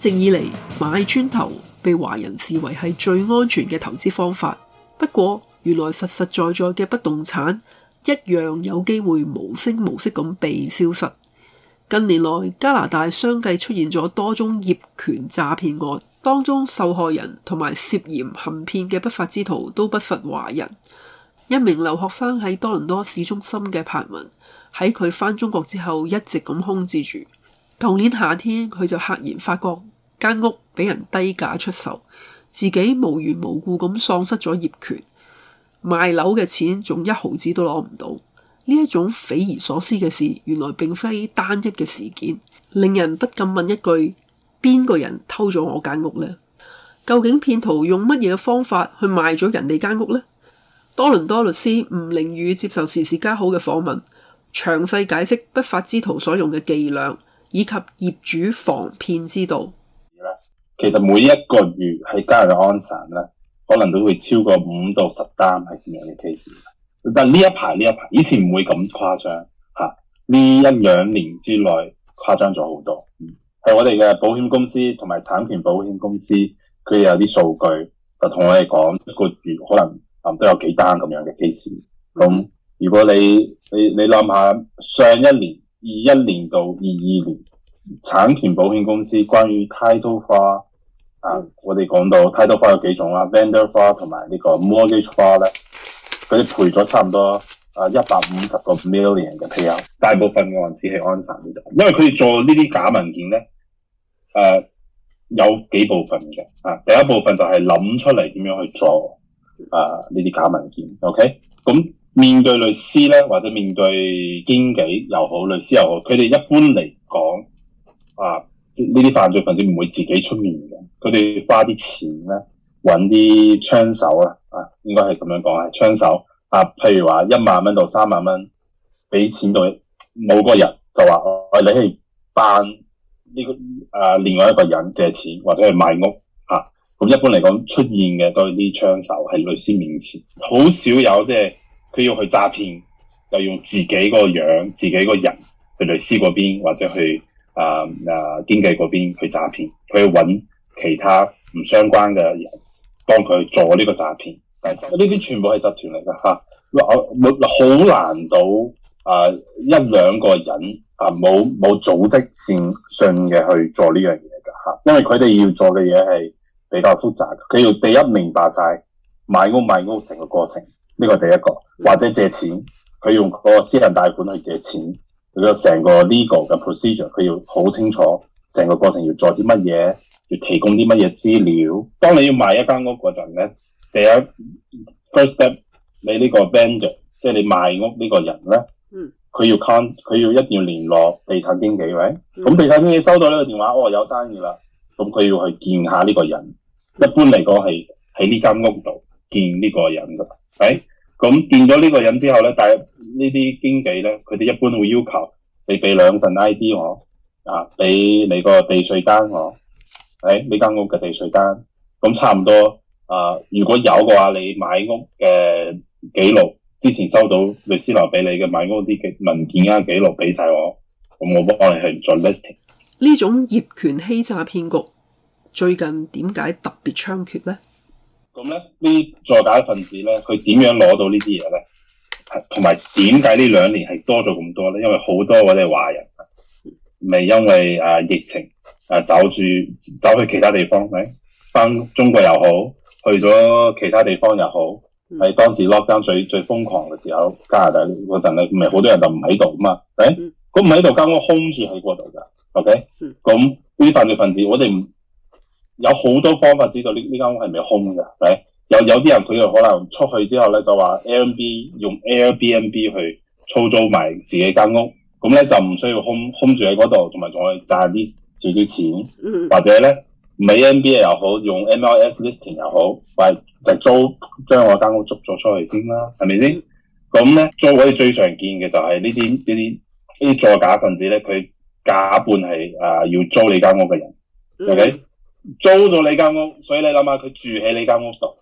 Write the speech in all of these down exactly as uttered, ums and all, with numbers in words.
直以嚟，買磚頭被華人視為係最安全嘅投資方法。不過，原來實實在在嘅不動產一樣有機會無聲無息咁被消失。近年來，加拿大相繼出現咗多宗業權詐騙案，當中受害人同埋涉嫌行騙嘅不法之徒都不乏華人。一名留學生喺多倫多市中心嘅柏文，喺佢返中國之後一直咁空置住。舊年夏天，佢就赫然發覺間屋俾人低價出售，自己無緣無故咁喪失咗業權，賣樓嘅錢仲一毫子都攞唔到。呢一種匪夷所思嘅事，原來並非單一嘅事件，令人不禁問一句：邊個人偷咗我間屋呢？究竟騙徒用乜嘢方法去賣咗人哋間屋呢？多倫多律師吳凌宇接受時事家好嘅訪問，詳細解釋不法之徒所用嘅伎倆，以及業主防騙之道。 其實每一個月喺加拿大安省咧，可能都會超過五到十單係咁樣嘅 case。但呢一排呢一排，以前唔會咁誇張嚇，呢一兩年之內誇張咗好多。係我哋嘅保險公司同埋產權保險公司，佢有啲數據就同我哋講，一個月可能啊都有幾單咁樣嘅 case。咁如果你你你諗下上一年二一年到二二年，產權保險公司關於 title fraud 啊，我哋講到 title fraud 有幾種啦 vendor fraud 同埋呢個 mortgage fraud 咧，佢哋賠咗差唔多啊一百五十個 million 嘅 payout， 大部分嘅案子係安省呢度，因為佢哋做呢啲假文件咧，誒、呃、有幾部分嘅啊，第一部分就係諗出嚟點樣去做啊呢啲假文件 ，OK， 咁面對律師咧或者面對經紀又好，律師又好，佢哋一般嚟講。啊！呢啲犯罪分子唔會自己出面嘅，佢哋花啲錢咧，揾啲槍手啊，啊，應該係咁樣講係槍手啊。譬如話一萬蚊到三萬蚊，俾錢到某個人就話，我、啊、你去扮呢個啊另外一個人借錢或者係賣屋嚇。咁、啊、一般嚟講出現嘅都係啲槍手喺律師面前，好少有即係佢要去詐騙，又用自己個樣、自己個人去律師嗰邊或者去。啊啊！經紀嗰邊去詐騙，佢去揾其他唔相關嘅人幫佢做呢個詐騙。但係呢啲全部係集團嚟㗎嚇，好難到啊一兩個人啊冇冇組織性性嘅去做呢樣嘢㗎嚇，因為佢哋要做嘅嘢係比較複雜嘅，佢要第一明白晒買屋賣屋成個過程，呢個第一個，或者借錢，佢用個私人貸款去借錢。佢個成個 legal 嘅 procedure， 佢要好清楚成個過程要做啲乜嘢，要提供啲乜嘢資料。當你要賣一間屋嗰陣咧，第一 first step， 你呢個 vendor， 即係你賣屋呢個人咧，佢、嗯、要 con， 佢要一定要聯絡地產經紀，喂、嗯，咁地產經紀收到呢個電話，哦有生意啦，咁佢要去見下呢個人。一般嚟講係喺呢間屋度見呢個人噶，喂。咁見咗呢個人之後咧，但係呢啲經紀咧，佢哋一般會要求你俾兩份 I D 我，啊，俾你個地稅單我，誒呢間屋嘅地稅單，咁差唔多啊。如果有嘅話，你買屋嘅記錄之前收到律師留俾你嘅買屋啲嘅文件啊記錄俾晒我，咁我幫你去做 listing。 呢種業權欺詐騙局最近點解特別猖獗咧？ 咁咧，呢作假分子咧，佢點樣攞到呢啲嘢咧？同埋點解呢兩年係多咗咁多咧？因為好多我哋華人未因為啊疫情啊走住走去其他地方，咪翻中國又好，去咗其他地方又好，喺、嗯、當時 lockdown 最最瘋狂嘅時候，加拿大嗰陣咧，咪好多人就唔喺度嘛，係咁唔喺度間屋空住喺嗰度噶 ，OK？咁呢啲犯罪分子，我哋唔。有好多方法知道呢呢間屋係咪空嘅，係有有啲人佢就可能出去之後咧就話 Airbnb 用 Airbnb 去操租埋自己間屋，咁咧就唔需要空空住喺嗰度，同埋仲可以賺啲少少錢，嗯、或者咧唔係 Airbnb 又好，用 M L S listing 又好，或者就租將我間屋租咗出去先啦，係咪先？咁咧租我哋最常見嘅就係呢啲呢啲呢啲作假分子咧，佢假扮係啊、呃、要租你間屋嘅人、嗯、，OK？租咗你間屋，所以你諗下佢住喺你間屋度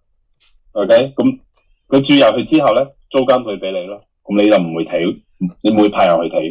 ，OK？咁佢住入去之後咧，租金佢俾你咯，咁你就唔會睇，你唔會派人去睇噶嘛，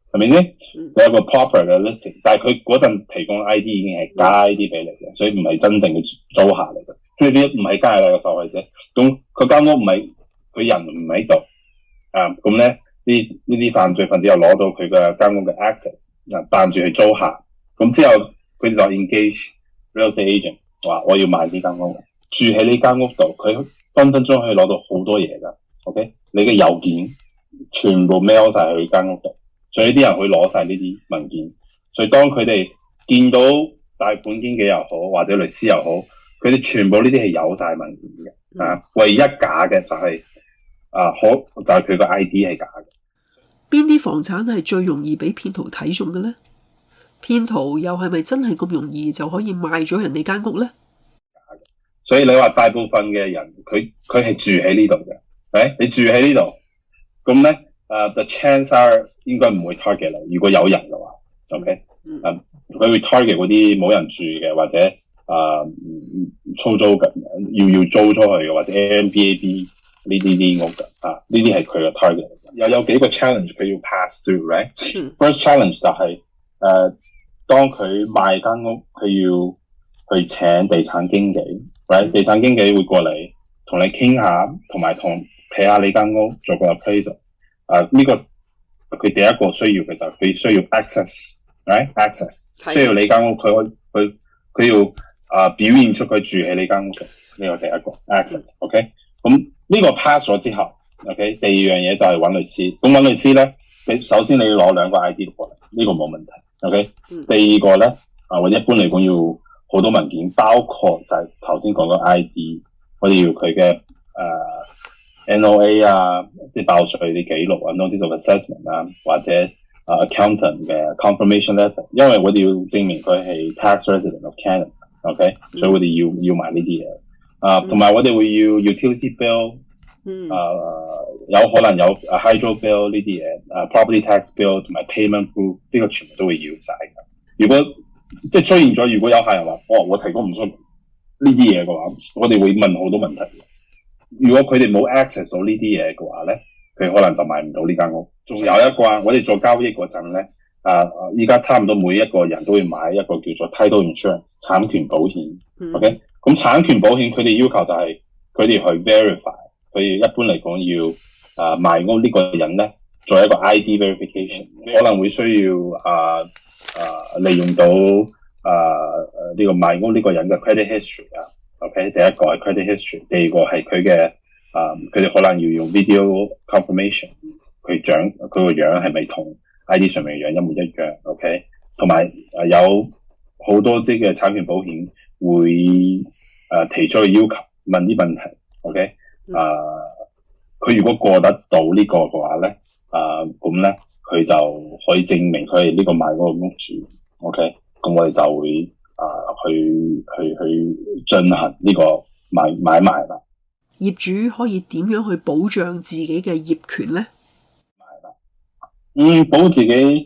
係咪先？你有個 proper 嘅 listing， 但係佢嗰陣提供 I D 已經係假 I D 俾你嘅，所以唔係真正嘅租客嚟嘅，所以呢唔係加利嘅受害者。咁佢間屋唔係佢人唔喺度啊，咁咧呢呢啲犯罪分子又攞到佢嘅間屋嘅 access， 啊扮住係租客，咁之後佢哋就 engage real estate agent 話我要買呢間屋，住喺呢間屋度，佢分分鐘可以攞到好多嘢㗎。OK， 你嘅郵件全部 mail 晒去間屋度。所以啲人會攞晒呢啲文件，所以當佢哋見到大盤經紀又好或者律師又好，佢哋全部呢啲係有晒文件嘅，啊，唯一假嘅就係、是、啊可就係佢個 I D 係假嘅。 邊啲房產係最容易俾騙徒睇中嘅呢？騙徒又係咪真係咁容易就可以賣咗人哋間屋呢？ 所以你話大部分嘅人佢佢係住喺呢度嘅，誒，你住喺呢度，咁咧？誒、uh, ，the chances are 應該唔會 target 你。如果有人嘅話 ，OK，誒，佢會 target 嗰啲冇人住嘅，或者誒、uh, 出租嘅，要要租出去嘅，或者 Airbnb 呢啲啲屋嘅，啊，呢啲係佢嘅 target。又有幾個 challenge 佢要 pass through，right？First challenge 就係、是、誒、uh, 當佢賣間屋，佢要去請地產經紀 ，right？ 地產經紀會過嚟同你傾下，同埋同睇下你間屋，做個 appraisal。啊！呢、這個佢第一個需要嘅就係佢需要 access，right access， 需要你間屋，佢佢佢要啊表現出佢住喺你間屋嘅，呢個第一個 access，OK，、okay? 咁呢個 pass 咗之後 ，OK， 第二樣嘢就係揾律師。咁揾律師咧，你首先你要攞兩個 I D 過嚟，呢、這個冇問題 ，OK、嗯。第二個咧，啊，我一般嚟講要好多文件，包括晒頭先講嘅 I D， 我哋要佢嘅誒。N O A 啊，啲報稅啲記錄啊 ，notice of assessment 啊，或者啊、uh, accountant 嘅 confirmation letter， 因為我哋要證明佢係 tax resident of Canada，OK，、okay? 嗯、所以我哋要要埋呢啲嘢。啊，同埋我哋會要 utility bill，嗯，啊、uh, 有可能有 hydro bill 呢啲嘢，啊 property tax bill 同埋 payment proof 呢個全部都會要晒嘅。如果即係出現咗，如果有客人話，哦，我提供唔出呢啲嘢嘅話，我哋會問好多問題。如果佢哋冇 access 到呢啲嘢嘅話咧，佢可能就買唔到呢間屋。仲有一個，我哋做交易嗰陣咧，啊，依家差唔多每一個人都會買一個叫做 title insurance 產權保險。嗯、OK，咁產權保險佢哋要求就係佢哋去 verify， 佢哋一般嚟講要啊賣屋呢個人咧做一個 I D verification， 可能會需要啊啊利用到啊呢、這個賣屋呢個人嘅 credit history 啊。OK， 第一個係 credit history， 第二個係佢嘅啊，佢、呃、哋可能要用 video confirmation， 佢長佢個樣係咪同 I D 上面嘅樣一模一樣 ？OK， 同埋誒有好多啲嘅產權保險會誒、呃、提出嘅要求，問啲問題。OK，啊、呃，佢如果過得到呢個嘅話咧，啊咁咧佢就可以證明佢係呢個買嗰個屋主。OK，咁我哋就會。啊，去去去進行呢個買買賣啦。 業主可以點樣去保障自己嘅業權咧？ 係啦，嗯，保自己誒，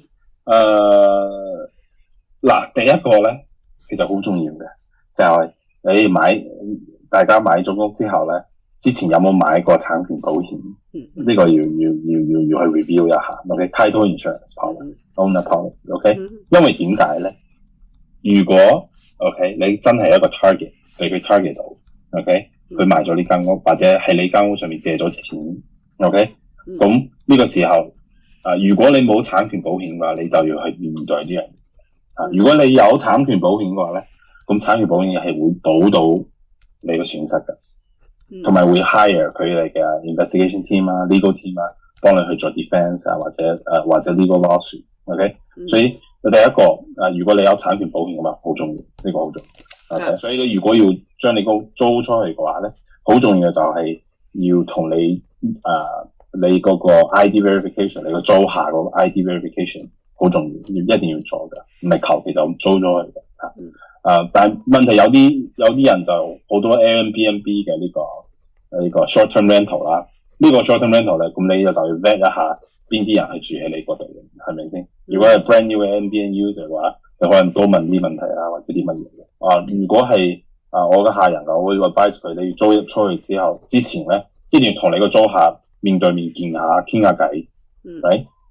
嗱、呃，第一個咧，其實好重要嘅，就係、是、你買，大家買咗屋之後咧，之前有冇買過產權保險？呢、嗯、個要要要要要去 review 一下。OK，title insurance policy，owner policy。OK，因為點解咧？如果 OK 你真係一個 target 俾佢 target 到 OK 佢賣咗呢間屋或者喺你間屋上面借咗錢 OK 咁呢個時候啊、呃，如果你冇產權保險嘅話，你就要去面對呢樣啊。如果你有產權保險嘅話咧，咁產權保險係會保到你個損失嘅，同埋會 hire 佢哋嘅 investigation team 啊 legal team 啊幫你去做 defense 啊或者誒、呃、或者 legal lawsuit OK 所以第一個啊，如果你有產權保險嘅話，好重要，呢、這個好重要。Okay? 所以你如果要將你個租出去嘅話咧，好重要嘅就係要同你啊、呃，你嗰個 I D verification， 你個租客嗰個 I D verification 好重要，要一定要做嘅，唔係求其就租咗去嘅。啊、嗯呃，但係問題有啲有啲人就好多 Airbnb 嘅呢、這個呢、這個 short term rental 啦，呢、這個 short term rental 咧，咁你就就要 vet 一下。邊啲人係住喺你嗰度嘅，係咪先？如果係 brand new 嘅 Airbnb user 嘅話，你可能多問啲問題啊，或者啲乜嘢嘅。啊，如果係啊，我嘅客人啊，我會 advise 佢，你要租入出去之後，之前咧，一定要同你個租客面對面見下，傾下偈，係、right? 嗯，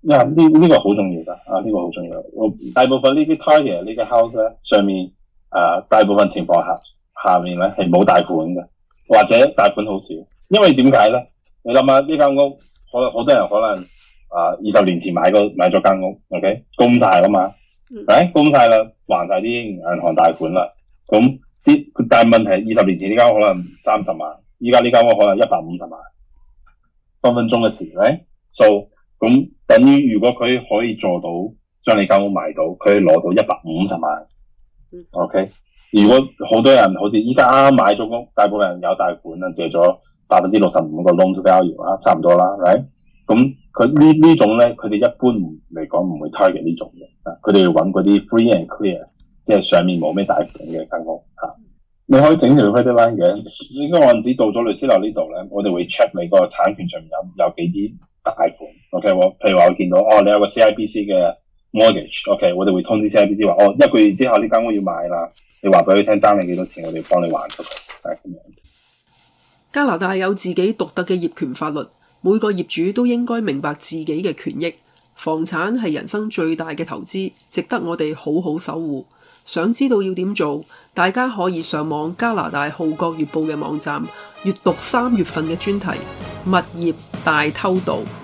呀呢呢個好重要噶，啊呢、這個好重要。我大部分呢啲 target 呢個 house 咧，上面誒、呃、大部分情況下下面咧係冇貸款嘅，或者貸款好少。因為點解咧？你諗下呢間屋，可能好多人可能啊二十年前買個買咗間屋 ，OK 供晒啦嘛，誒供晒啦，還晒啲銀行貸款啦。咁啲但係問題，二十年前呢間屋可能三十萬，依家呢間屋可能一百五十萬，分分鐘嘅事咧。So 咁等於如果佢可以做到將你間屋賣到，佢攞到一百五十萬。OK， 如果好多人好似依家啱啱買咗屋，大部分人有貸款啊，借咗百分之六十五個 loan to value 啊，差唔多啦 ，right？ 咁佢呢呢種咧，佢哋一般嚟講唔會 target 呢種嘅，啊，佢哋要揾嗰啲 free and clear， 即係上面冇咩貸款嘅間屋嚇。啊，你可以整條 credit line 嘅，呢個案子到咗律師樓呢度咧，我哋會 check 你個產權上面有有幾啲貸款 ，OK？ 我譬如話我見到哦，你有個 C I B C 嘅 mortgage，OK？ 我哋會通知 C I B C 話，哦，一個月之後呢間屋要賣啦，你話俾佢聽爭你幾多錢，我哋幫你還出佢，係咁樣。 加拿大有自己獨特嘅業權法律，每個業主都應該明白自己嘅權益。房產係人生最大嘅投資，值得我哋好好守護。想知道要點做，大家可以上網加拿大《號角月報》嘅網站，閱讀三月份嘅專題《物業大偷盜》。